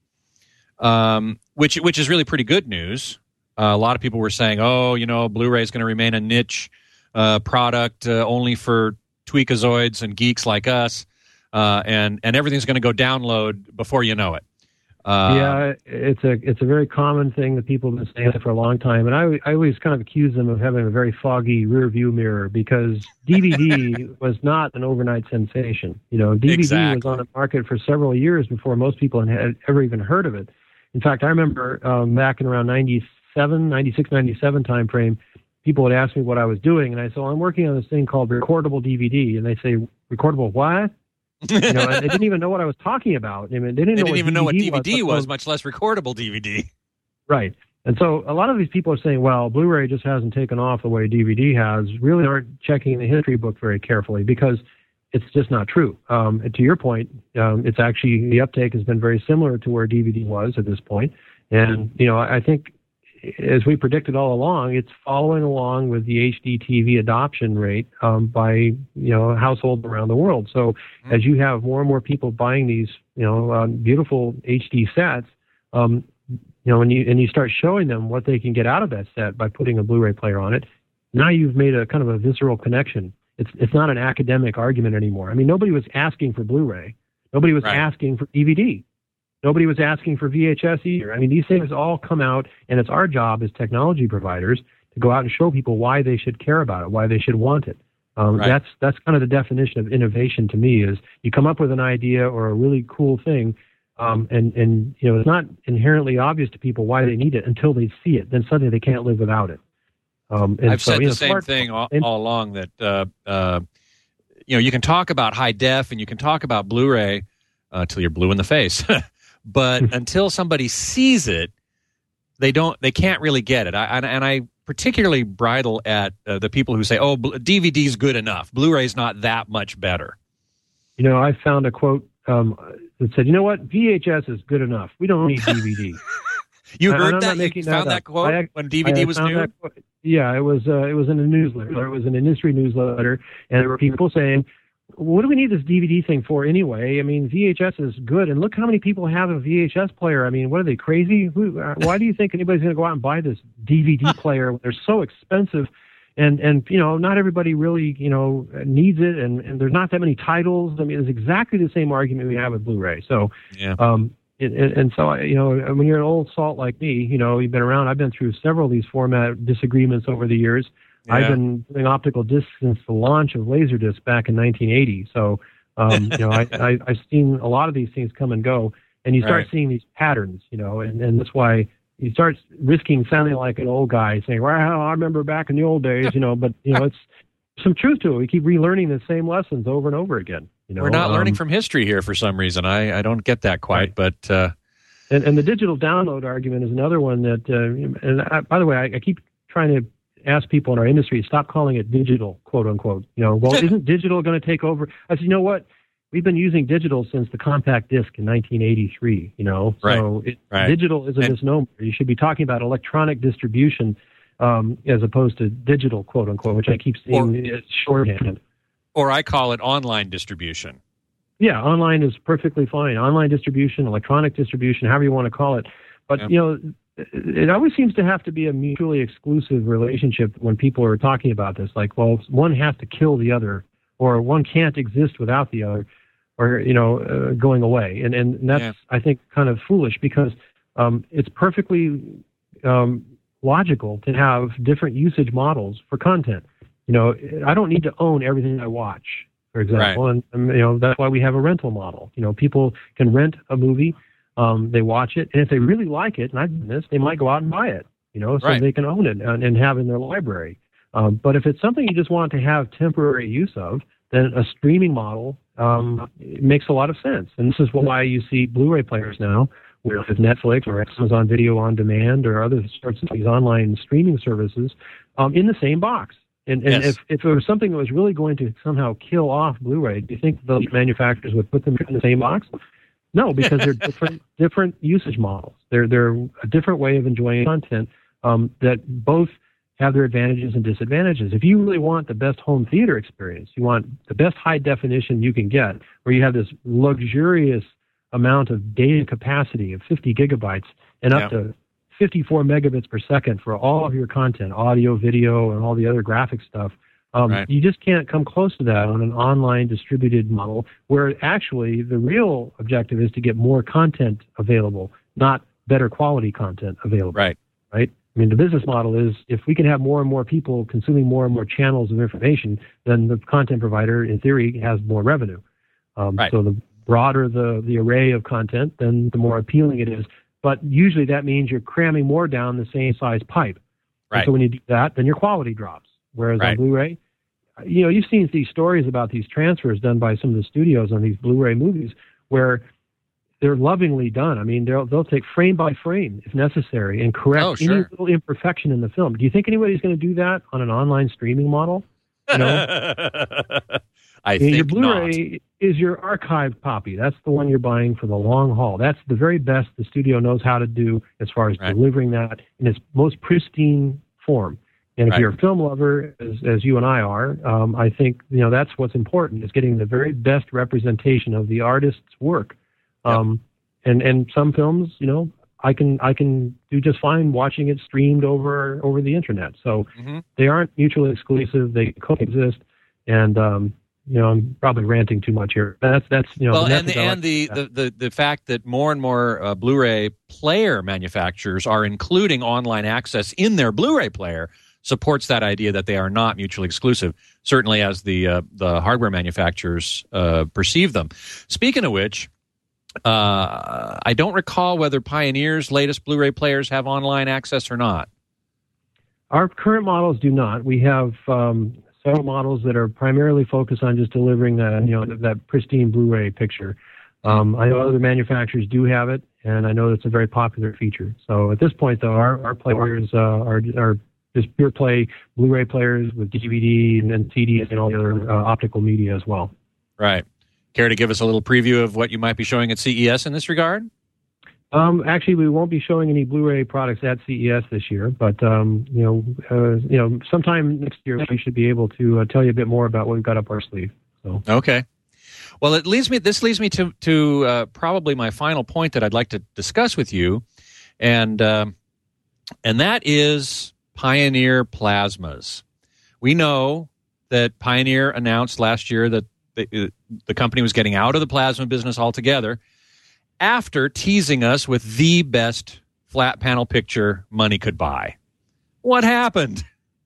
Um, which which is really pretty good news. Uh, a lot of people were saying, oh, you know, Blu-ray is going to remain a niche uh, product uh, only for tweakazoids and geeks like us, uh, and, and everything's going to go download before you know it. Uh, yeah, it's a it's a very common thing that people have been saying for a long time, and I, I always kind of accuse them of having a very foggy rear view mirror because D V D was not an overnight sensation. You know, D V D exactly. was on the market for several years before most people had ever even heard of it. In fact, I remember um, back in around ninety-seven, ninety-six, ninety-seven time frame, people would ask me what I was doing, and I said, well, I'm working on this thing called recordable D V D, and they say, recordable what? You know, and they didn't even know what I was talking about. I mean, they didn't, they know, didn't what even D V D know what D V D was, was, much less recordable D V D. Right. And so a lot of these people are saying, well, Blu-ray just hasn't taken off the way D V D has, really aren't checking the history book very carefully because it's just not true. Um, and to your point, um, it's actually, the uptake has been very similar to where D V D was at this point. And, you know, I think as we predicted all along, it's following along with the H D T V adoption rate um, by, you know, households around the world. So mm-hmm. as you have more and more people buying these, you know, uh, beautiful H D sets, um, you know, and you, and you start showing them what they can get out of that set by putting a Blu-ray player on it, now you've made a kind of a visceral connection. It's it's not an academic argument anymore. I mean, nobody was asking for Blu-ray. Nobody was right. asking for D V D. Nobody was asking for V H S either. I mean, these things all come out, and it's our job as technology providers to go out and show people why they should care about it, why they should want it. Um, right. That's that's kind of the definition of innovation to me. Is you come up with an idea or a really cool thing, um, and and you know it's not inherently obvious to people why they need it until they see it. Then suddenly they can't live without it. Um, and I've so, said you the know, same smart, thing all, and, all along that uh, uh, you know, you can talk about high def and you can talk about Blu-ray uh, till you're blue in the face, but until somebody sees it, they don't, they can't really get it. I, and, and I particularly bridle at uh, the people who say, "Oh, D V D's good enough. Blu-ray's not that much better." You know, I found a quote um, that said, "You know what? V H S is good enough. We don't need D V D." You heard I'm that? Not You that found up. that quote I, when D V D I was new? Yeah, it was. Uh, it was in a newsletter. It was an industry newsletter, and there were people saying, "What do we need this D V D thing for anyway? I mean, V H S is good, and look how many people have a V H S player. I mean, what are they, crazy? Who, uh, why do you think anybody's going to go out and buy this D V D player when they're so expensive?" And, and you know, not everybody really, you know, needs it, and, and there's not that many titles. I mean, it's exactly the same argument we have with Blu-ray. So, yeah. um, it, and, and so, you know, when you're an old salt like me, you know, you've been around, I've been through several of these format disagreements over the years. Yeah. I've been doing optical discs since the launch of Laserdisc back in nineteen eighty. So, um, you know, I, I, I've seen a lot of these things come and go, and you start right. seeing seeing these patterns, you know, and, and that's why you start risking sounding like an old guy saying, "Well, I remember back in the old days," you know, but, you know, it's some truth to it. We keep relearning the same lessons over and over again. You know, we're not um, learning from history here for some reason. I, I don't get that quite, right. but... Uh... And, and the digital download argument is another one that, uh, and I, by the way, I, I keep trying to ask people in our industry, stop calling it digital, quote unquote. You know, well, isn't digital going to take over? I said, you know what? We've been using digital since the compact disc in nineteen eighty-three, you know, right. so it, right. digital is a and, misnomer. You should be talking about electronic distribution um, as opposed to digital, quote unquote, which I keep seeing as shorthand. Or I call it online distribution. Yeah, online is perfectly fine. Online distribution, electronic distribution, however you want to call it. But, yeah. you know, it always seems to have to be a mutually exclusive relationship when people are talking about this. Like, well, one has to kill the other, or one can't exist without the other, or, you know, uh, going away. And and that's, yeah. I think, kind of foolish, because um, it's perfectly um, logical to have different usage models for content. You know, I don't need to own everything I watch, for example. Right. And, you know, that's why we have a rental model. You know, people can rent a movie, um, they watch it, and if they really like it, and I've done this, they might go out and buy it, you know, so right. they can own it and, and have it in their library. Um, but if it's something you just want to have temporary use of, then a streaming model um, makes a lot of sense. And this is why you see Blu-ray players now, where if Netflix or Amazon Video on Demand or other sorts of these online streaming services, um, in the same box. And, and yes. if, if it was something that was really going to somehow kill off Blu-ray, do you think the manufacturers would put them in the same box? No, because they're different different usage models. They're they're a different way of enjoying content um, that both have their advantages and disadvantages. If you really want the best home theater experience, you want the best high definition you can get, where you have this luxurious amount of data capacity of fifty gigabytes and up yeah. to fifty-four megabits per second for all of your content, audio, video, and all the other graphic stuff. Um, right. You just can't come close to that on an online distributed model, where actually the real objective is to get more content available, not better quality content available. Right. Right? I mean, the business model is, if we can have more and more people consuming more and more channels of information, then the content provider, in theory, has more revenue. Um, right. So the broader the, the array of content, then the more appealing it is. But usually that means you're cramming more down the same size pipe. Right. And so when you do that, then your quality drops. Whereas right. on Blu-ray, you know, you've seen these stories about these transfers done by some of the studios on these Blu-ray movies where they're lovingly done. I mean, they'll they'll take frame by frame if necessary and correct oh, sure. any little imperfection in the film. Do you think anybody's going to do that on an online streaming model? You know? I you know, think your Blu-ray not. is your archived copy. That's the one you're buying for the long haul. That's the very best the studio knows how to do as far as right. delivering that in its most pristine form. And if right. you're a film lover, as, as you and I are, um, I think, you know, that's what's important, is getting the very best representation of the artist's work. Um, yep. And and some films, you know, I can I can do just fine watching it streamed over over the internet. So mm-hmm. they aren't mutually exclusive. They coexist. And um, you know, I'm probably ranting too much here. That's that's you know. Well, the and the, and the, the, the the fact that more and more uh, Blu-ray player manufacturers are including online access in their Blu-ray player supports that idea that they are not mutually exclusive, certainly as the uh, the hardware manufacturers uh, perceive them. Speaking of which, uh, I don't recall whether Pioneer's latest Blu-ray players have online access or not. Our current models do not. We have um, several models that are primarily focused on just delivering that, you know, that pristine Blu-ray picture. Um, I know other manufacturers do have it, and I know it's a very popular feature. So at this point, though, our, our players uh, are, are just pure play Blu-ray players with D V D and then C D and all the other uh, optical media as well. Right. Care to give us a little preview of what you might be showing at C E S in this regard? Um, actually, we won't be showing any Blu-ray products at C E S this year, but um, you know, uh, you know, sometime next year we should be able to uh, tell you a bit more about what we've got up our sleeve. So. Okay. Well, it leads me. This leads me to to uh, probably my final point that I'd like to discuss with you, and uh, and that is Pioneer plasmas. We know that Pioneer announced last year that the, the company was getting out of the plasma business altogether after teasing us with the best flat panel picture money could buy. What happened?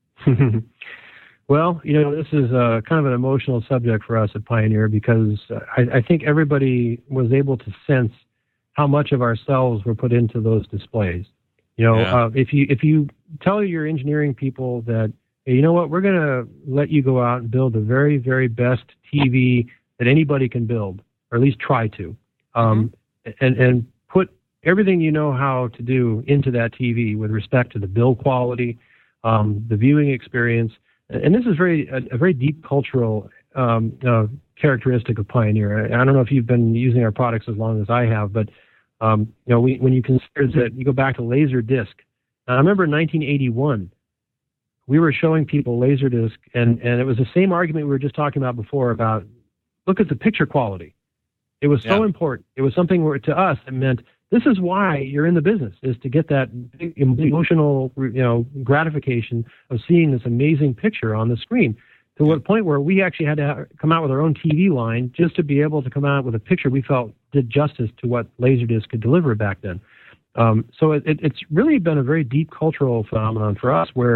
Well, you know, this is uh, kind of an emotional subject for us at Pioneer because I, I think everybody was able to sense how much of ourselves were put into those displays. You know, Yeah. uh, if you if you tell your engineering people that, hey, you know what, we're going to let you go out and build the very, very best T V that anybody can build, or at least try to, um, mm-hmm. and and put everything you know how to do into that T V with respect to the build quality, um, the viewing experience. And this is very a, a very deep cultural um, uh, characteristic of Pioneer. I, I don't know if you've been using our products as long as I have, but um, you know, we, when you consider that you go back to Laserdisc. Now, I remember in nineteen eighty-one, we were showing people Laserdisc, and and it was the same argument we were just talking about before about look at the picture quality. It was so Yeah. important. It was something where to us it meant this is why you're in the business, is to get that emotional, you know, gratification of seeing this amazing picture on the screen. To a point where we actually had to come out with our own T V line just to be able to come out with a picture we felt did justice to what Laserdisc could deliver back then. Um, so it, it, it's really been a very deep cultural phenomenon for us, where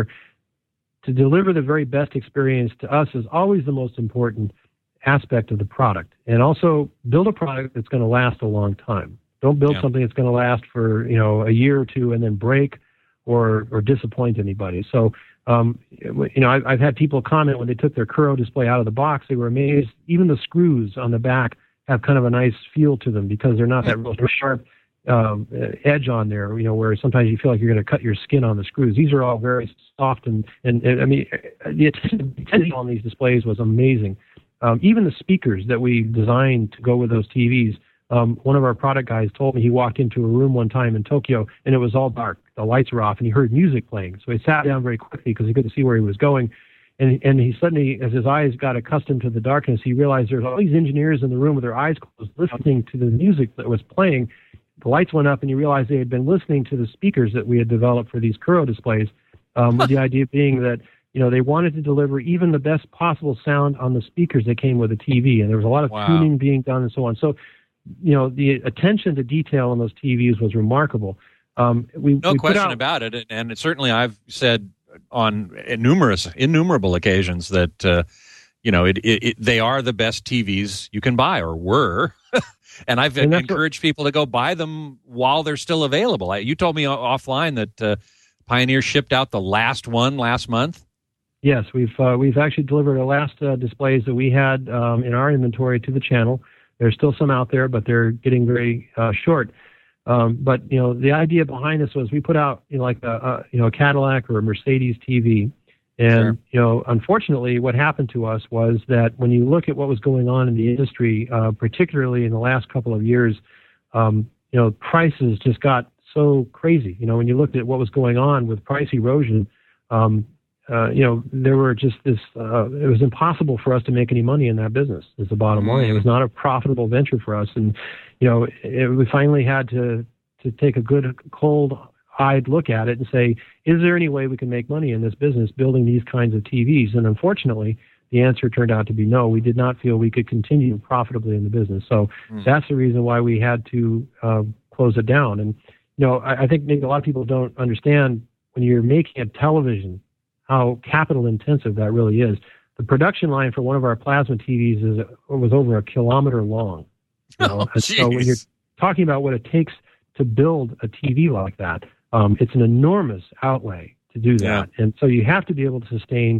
to deliver the very best experience to us is always the most important aspect of the product, and also build a product that's going to last a long time. Don't build Yeah. something that's going to last for, you know, a year or two and then break or or disappoint anybody. So, um, you know, I've, I've had people comment when they took their Kuro display out of the box, they were amazed. Even the screws on the back have kind of a nice feel to them because they're not that real sharp um, edge on there, you know, where sometimes you feel like you're going to cut your skin on the screws. These are all very soft, and, and, and I mean, the attention on these displays was amazing. Um, even the speakers that we designed to go with those T Vs, Um, one of our product guys told me he walked into a room one time in Tokyo and it was all dark. The lights were off and he heard music playing. So he sat down very quickly because he couldn't see where he was going. And, and he suddenly, as his eyes got accustomed to the darkness, he realized there was all these engineers in the room with their eyes closed listening to the music that was playing. The lights went up and he realized they had been listening to the speakers that we had developed for these Kuro displays, um, with the idea being that, you know, they wanted to deliver even the best possible sound on the speakers that came with the T V. And there was a lot of Wow. tuning being done and so on. So, you know, the attention to detail on those T Vs was remarkable. Um, we, No we question put out, about it, and it, certainly I've said on numerous, innumerable occasions that uh, you know it, it, it, they are the best T Vs you can buy, or were, and I've And that's encouraged people to go buy them while they're still available. I, you told me o- offline that uh, Pioneer shipped out the last one last month. Yes, we've uh, we've actually delivered the last uh, displays that we had um, in our inventory to the channel. There's still some out there, but they're getting very uh, short. Um, but you know, the idea behind this was we put out, you know, like a, a you know a Cadillac or a Mercedes T V, and Sure. you know, unfortunately, what happened to us was that when you look at what was going on in the industry, uh, particularly in the last couple of years, um, you know, prices just got so crazy. You know, when you looked at what was going on with price erosion. Um, Uh, you know, there were just this, uh, it was impossible for us to make any money in that business, is the bottom line. It was not a profitable venture for us. And, you know, it, we finally had to, to take a good, cold-eyed look at it and say, is there any way we can make money in this business building these kinds of T Vs? And unfortunately, the answer turned out to be no. We did not feel we could continue profitably in the business. So mm. that's the reason why we had to uh, close it down. And, you know, I, I think maybe a lot of people don't understand when you're making a television, how capital intensive that really is. The production line for one of our plasma T Vs is was over a kilometer long. You know? Oh, and so when you're talking about what it takes to build a T V like that, um, it's an enormous outlay to do that. Yeah. And so you have to be able to sustain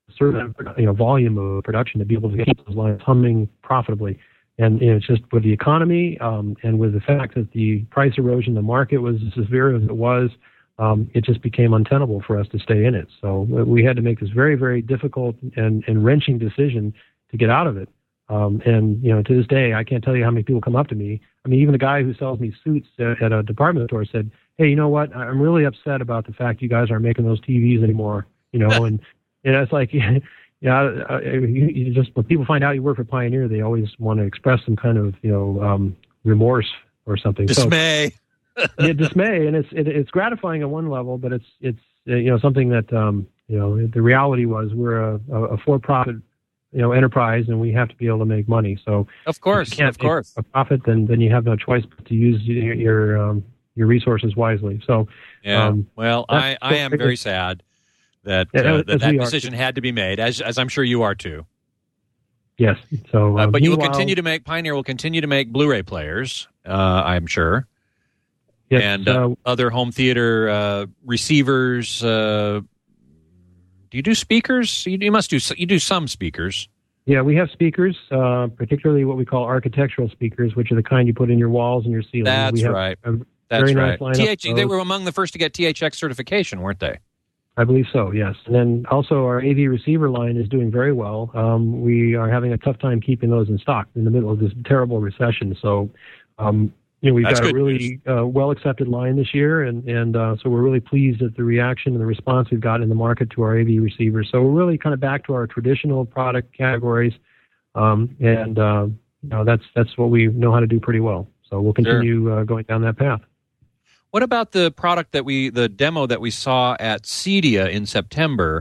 certain you know volume of production to be able to keep those lines humming profitably. And you know, it's just with the economy um, and with the fact that the price erosion in the market was as severe as it was, um, it just became untenable for us to stay in it. So we had to make this very, very difficult and, and wrenching decision to get out of it. Um, and, you know, to this day, I can't tell you how many people come up to me. I mean, even the guy who sells me suits at, at a department store said, hey, you know what? I'm really upset about the fact you guys aren't making those T Vs anymore, you know, and, and it's like, yeah, uh, you, you just when people find out you work for Pioneer, they always want to express some kind of you know um, remorse or something. Dismay. So, yeah, dismay, and it's it, it's gratifying on one level, but it's it's uh, you know something that um, you know the reality was we're a, a for-profit you know enterprise, and we have to be able to make money. So of course, if you can't of course, make a profit, then then you have no choice but to use your your, um, your resources wisely. So yeah, um, well, I I am very sad. That uh, that, that decision had to be made, as as I'm sure you are too. Yes. So, uh, um, but you will continue to make Pioneer will continue to make Blu-ray players, uh, I'm sure, yes, and uh, uh, other home theater uh, receivers. Uh, do you do speakers? You, you must do. You do some speakers. Yeah, we have speakers, uh, particularly what we call architectural speakers, which are the kind you put in your walls and your ceilings. That's we have right. A That's very right. nice T H, they were among the first to get T H X certification, weren't they? I believe so, yes. And then also our A V receiver line is doing very well. Um, we are having a tough time keeping those in stock in the middle of this terrible recession. So, um, you know, we've That's got a good really uh, well-accepted line this year, and, and uh, so we're really pleased at the reaction and the response we've got in the market to our A V receivers. So we're really kind of back to our traditional product categories, um, and uh, you know, that's that's what we know how to do pretty well. So we'll continue sure. uh, going down that path. What about the product that we, the demo that we saw at CEDIA in September,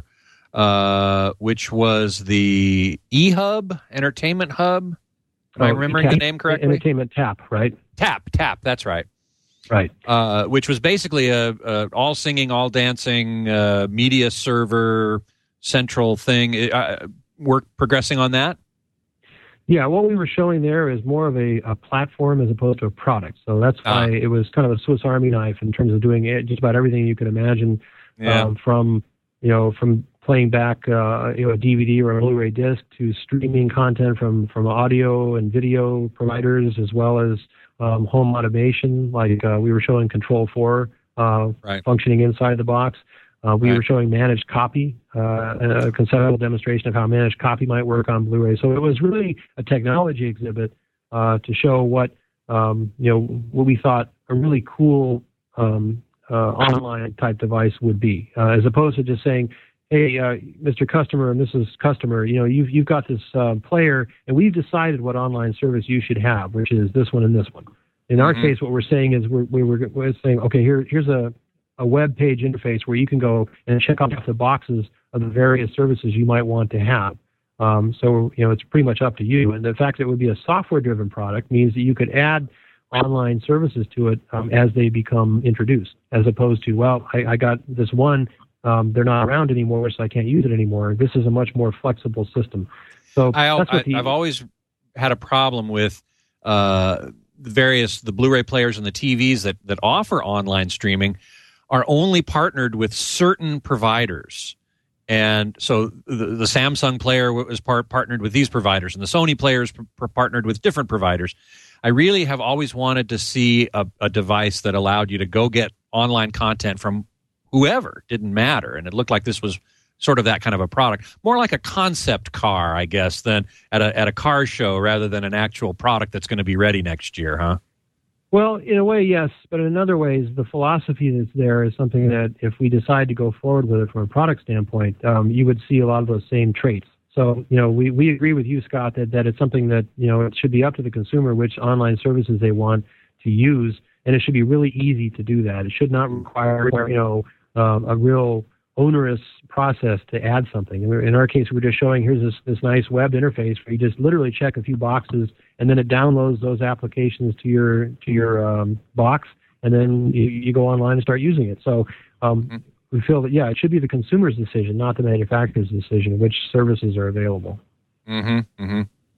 uh, which was the eHub, Entertainment Hub? Am oh, I remembering tap, the name correctly? Entertainment Tap, right? Tap, Tap, that's right. Right. Uh, which was basically a, a all singing, all dancing uh, media server central thing. Uh, work progressing on that? Yeah, what we were showing there is more of a, a platform as opposed to a product. So that's why ah. it was kind of a Swiss Army knife in terms of doing it, just about everything you could imagine, yeah. um, from you know from playing back uh, you know a D V D or a Blu-ray disc to streaming content from from audio and video providers, as well as um, home automation, like uh, we were showing Control four uh, right. functioning inside the box. Uh, we right. were showing managed copy, uh, a conceptual demonstration of how managed copy might work on Blu-ray. So it was really a technology exhibit uh, to show what um, you know what we thought a really cool um, uh, online type device would be, uh, as opposed to just saying, "Hey, uh, Mister Customer and Missus Customer, you know you've you've got this uh, player, and we've decided what online service you should have, which is this one and this one." In our mm-hmm. case, what we're saying is we're we were we're saying, okay, here here's a a web page interface where you can go and check off the boxes of the various services you might want to have. Um, so, you know, it's pretty much up to you. And the fact that it would be a software-driven product means that you could add online services to it um, as they become introduced, as opposed to, well, I, I got this one, um, they're not around anymore, so I can't use it anymore. This is a much more flexible system. So I, that's what I, the, I've always had a problem with uh, the various, the Blu-ray players and the T Vs that, that offer online streaming are only partnered with certain providers. And so the, the Samsung player was part, partnered with these providers, and the Sony players p- partnered with different providers. I really have always wanted to see a, a device that allowed you to go get online content from whoever, didn't matter. And it looked like this was sort of that kind of a product, more like a concept car, I guess, than at a, at a car show rather than an actual product that's going to be ready next year, huh? Well, in a way, yes, but in other ways, the philosophy that's there is something that if we decide to go forward with it from a product standpoint, um, you would see a lot of those same traits. So, you know, we, we agree with you, Scott, that, that it's something that, you know, it should be up to the consumer which online services they want to use, and it should be really easy to do that. It should not require, you know, um, a real onerous process to add something. In our case, we're just showing here's this, this nice web interface where you just literally check a few boxes, and then it downloads those applications to your to your um, box, and then you, you go online and start using it. So um, mm-hmm. we feel that, yeah, it should be the consumer's decision, not the manufacturer's decision, which services are available. Mm-hmm. Mm-hmm.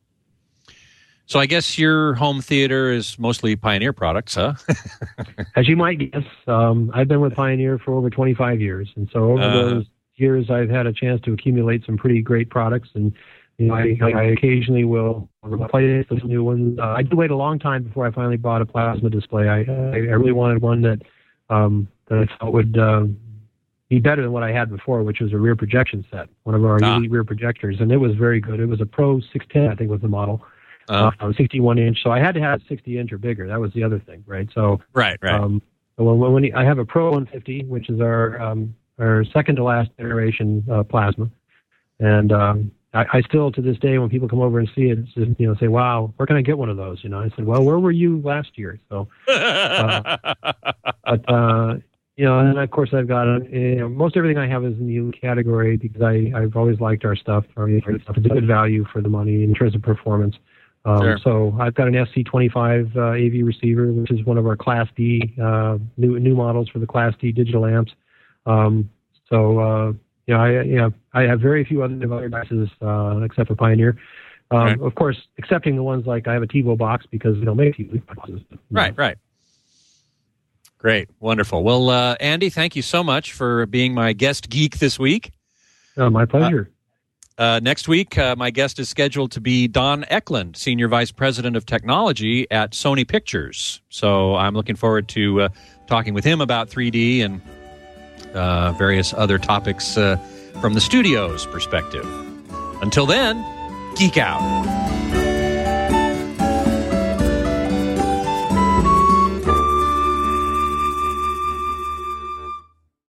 So I guess your home theater is mostly Pioneer products, huh? As you might guess, um, I've been with Pioneer for over twenty-five years, and so over uh, those years, I've had a chance to accumulate some pretty great products, and you know, I, I occasionally will replace those new ones. Uh, I did wait a long time before I finally bought a plasma display. I I really wanted one that um, that I thought would uh, be better than what I had before, which was a rear projection set, one of our ah. elite rear projectors, and it was very good. It was a Pro six ten, I think, was the model. Uh, uh, sixty-one inch, so I had to have sixty inch or bigger. That was the other thing, right? So right, right. Um, well, when he, I have a Pro one fifty, which is our um, our second to last generation uh, plasma, and um, I, I still to this day, when people come over and see it, just, you know, say, "Wow, where can I get one of those?" You know, I said, "Well, where were you last year?" So, uh, but uh, you know, and of course, I've got uh, you know, most everything I have is in the elite category because I I've always liked our stuff. Our stuff is a good value for the money in terms of performance. Um, sure. So I've got an S C twenty-five uh, A V receiver, which is one of our Class D uh, new new models for the Class D digital amps. Um, so uh, you know, I you know, I have very few other devices uh, except for Pioneer. Um, right. Of course, excepting the ones like I have a TiVo box because we don't make TiVo boxes. Right, right. Great, wonderful. Well, uh, Andy, thank you so much for being my guest geek this week. Oh, my pleasure. Uh, Uh, next week, uh, my guest is scheduled to be Don Eklund, Senior Vice President of Technology at Sony Pictures. So I'm looking forward to uh, talking with him about three D and uh, various other topics uh, from the studio's perspective. Until then, geek out.